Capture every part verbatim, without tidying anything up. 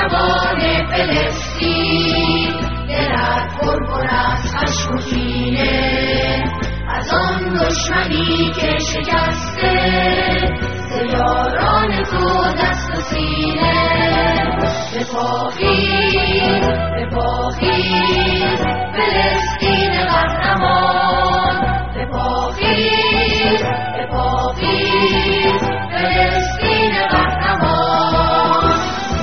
جوان فلسطین، دلت پرپر از خشم و کینه از آن دشمنی که شکسته ز یاران تو دست و سینه. بپاخیز بپاخیز فلسطین قهرمان، بپاخیز بپاخیز فلسطین قهرمان.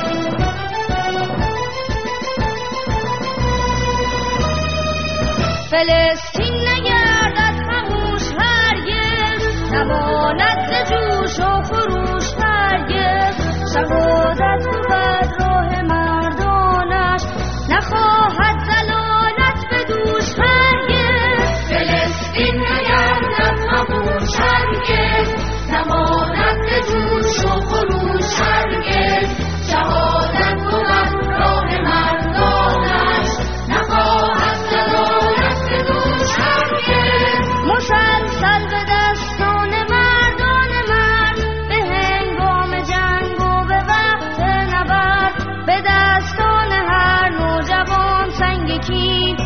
فلسطین نگردد خموش هرگز، نماند ز جوش و خروش هرگز. شهادت بود راه مردانش، نخواهد ضلالت به دوش هرگز. فلسطین نگردد خموش هرگز، نماند ز جوش و خروش هرگز. شهادت بود راه مردانش، نخواهد ضلالت به دوش هرگز. مسلسل به دستان مردان مرد، به هنگام جنگ و به وقت نبرد. به دستان هر نوجوان سنگ کین،